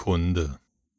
Kunde.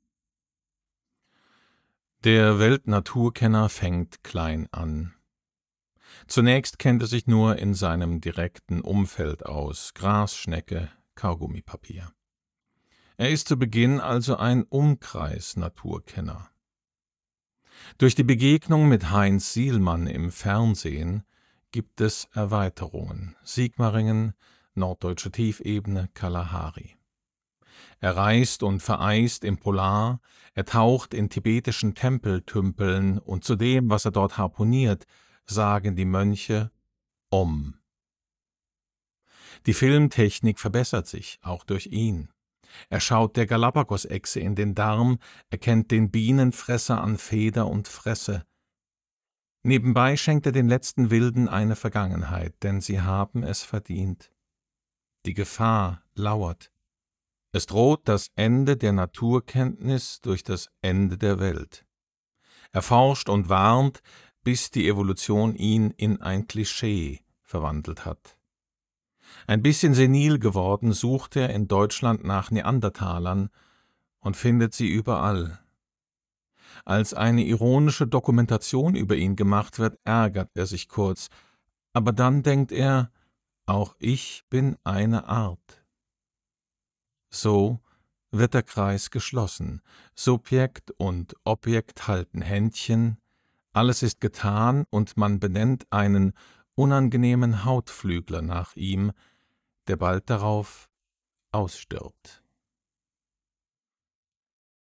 Der Weltnaturkenner fängt klein an. Zunächst kennt er sich nur in seinem direkten Umfeld aus: Grasschnecke, Kaugummipapier. Er ist zu Beginn also ein Umkreis-Naturkenner. Durch die Begegnung mit Heinz Sielmann im Fernsehen gibt es Erweiterungen: Sigmaringen, Norddeutsche Tiefebene, Kalahari. Er reist und vereist im Polar, er taucht in tibetischen Tempeltümpeln, und zu dem, was er dort harpuniert, sagen die Mönche Om. Die Filmtechnik verbessert sich, auch durch ihn. Er schaut der Galapagosechse in den Darm, erkennt den Bienenfresser an Feder und Fresse. Nebenbei schenkt er den letzten Wilden eine Vergangenheit, denn sie haben es verdient. Die Gefahr lauert. Es droht das Ende der Naturkenntnis durch das Ende der Welt. Er forscht und warnt, bis die Evolution ihn in ein Klischee verwandelt hat. Ein bisschen senil geworden, sucht er in Deutschland nach Neandertalern und findet sie überall. Als eine ironische Dokumentation über ihn gemacht wird, ärgert er sich kurz, aber dann denkt er, auch ich bin eine Art. So wird der Kreis geschlossen. Subjekt und Objekt halten Händchen, alles ist getan und man benennt einen unangenehmen Hautflügler nach ihm, der bald darauf ausstirbt.